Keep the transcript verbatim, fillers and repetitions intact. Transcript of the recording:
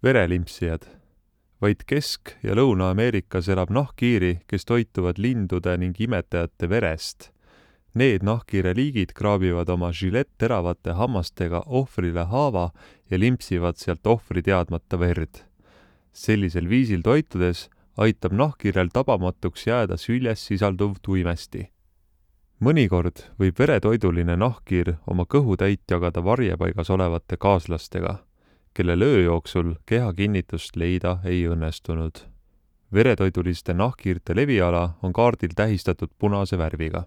Verelimpsijad. Vaid Kesk- ja Lõuna-Ameerikas elab nahkhiiri, kes toituvad lindude ning imetajate verest. Need nahkhiire liigid kraabivad oma žilet-teravate hammastega ohvrile haava ja limpsivad sealt ohvri teadmata verd. Sellisel viisil toitudes aitab nahkhiirel tabamatuks jääda süljes sisalduv tuimesti. Mõnikord võib veretoiduline nahkhiir oma kõhu täit jagada varjepaigas olevate kaaslastega, kelle öö jooksul keha kinnitust leida ei õnnestunud. Veretoiduliste nahkhiirte leviala on kaardil tähistatud punase värviga.